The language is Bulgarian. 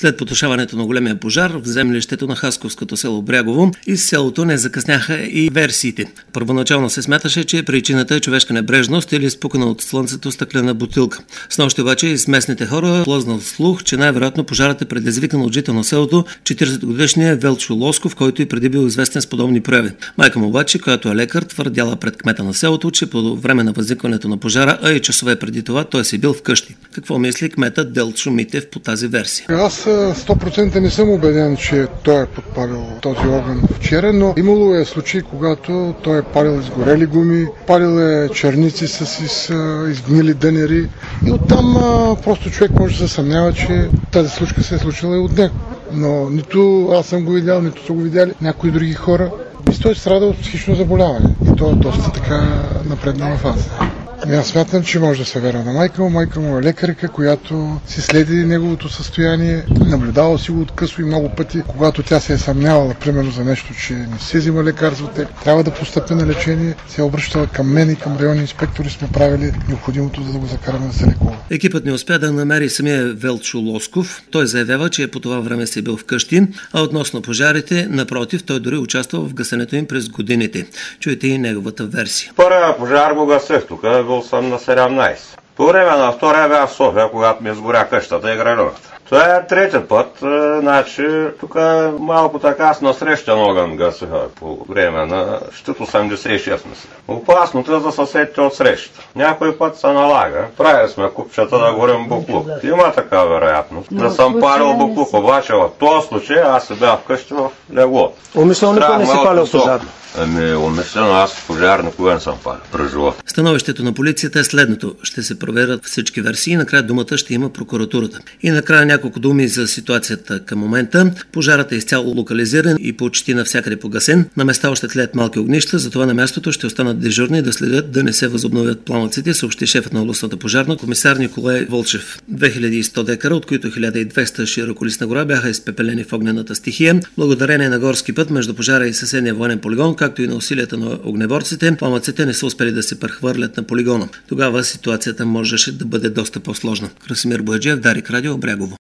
След потушаването на големия пожар в землището на хасковското село Брягово, из селото не закъсняха и версиите. Първоначално се смяташе, че причината е човешка небрежност или спукана от слънцето стъклена бутилка. Снощи обаче из местните хора плъзнал слух, че най-вероятно пожарът е предизвикан от жител на селото 40-годишния Велчо Лосков, който и преди бил известен с подобни прояви. Майка му обаче, която е лекар, твърдяла пред кмета на селото, че по време на възникването на пожара, а и часове преди това, той си бил вкъщи. Какво мисли кметът Делчо Митев по тази версия? Аз 100% не съм убеден, че той е подпалил този огън вчера, но имало е случаи, когато той е палил изгорели гуми, палил е черници с изгнили дънери и оттам просто човек може да се съмнява, че тази случка се е случила и от него. Но нито аз съм го видял, нито са го видяли някои други хора. И той страда от психично заболяване. И то е доста така напреднала фаза. Аз смятам, че може да се вярва на майка му. Майка му е лекарка, която си следи неговото състояние, наблюдава си го откъсно и много пъти, когато тя се е съмнявала, примерно за нещо, че не се взима лекарствата, трябва да постъпи на лечение, се е обръщала към мен и към районни инспектори, сме правили необходимото, за да го закараме да се лекува. Екипът не успя да намери самия Велчо Лосков. Той заявява, че по това време се е бил вкъщи, а относно пожарите, напротив, той дори участва в гасенето им през годините. Чуйте и неговата версия. Първия пожар го гасех тук, бил съм на 17. По време на втория бях в София, когато ми изгоря къщата и градината. Това е трети път, значи тук малко така с насрещен огън гасиха по време на щит 86 мисля. Опасното е за съседите от среща. Някой път се налага. Правили сме купчета да горим буклук. Има така вероятност. Да съм палил буклук, обаче в този случай аз се бях вкъщи в леглото. Умишлено никой не си палил пожар? Умишлено аз пожар никога не съм палил през живота. Становището на полицията е следното. Ще се проверят всички версии и накрая думата ще има прокуратурата. И накрая няколко думи за ситуацията към момента. Пожарът е изцяло локализиран и почти навсякъде погасен. На места още тлеят малки огнища, затова на мястото ще останат дежурни да следят да не се възобновят пламъците, съобщи шефът на областната пожарна комисар Николай Волчев. 2100 декара, от които 1200 широколистна гора бяха изпепелени в огнената стихия. Благодарение на горски път между пожара и съседния военен полигон, както и на усилията на огнеборците, пламъците не са успели да се прехвърлят на полигона. Тогава ситуацията можеше да бъде доста по-сложна. Красимир Бояджиев, Дарик Радио, Брягово.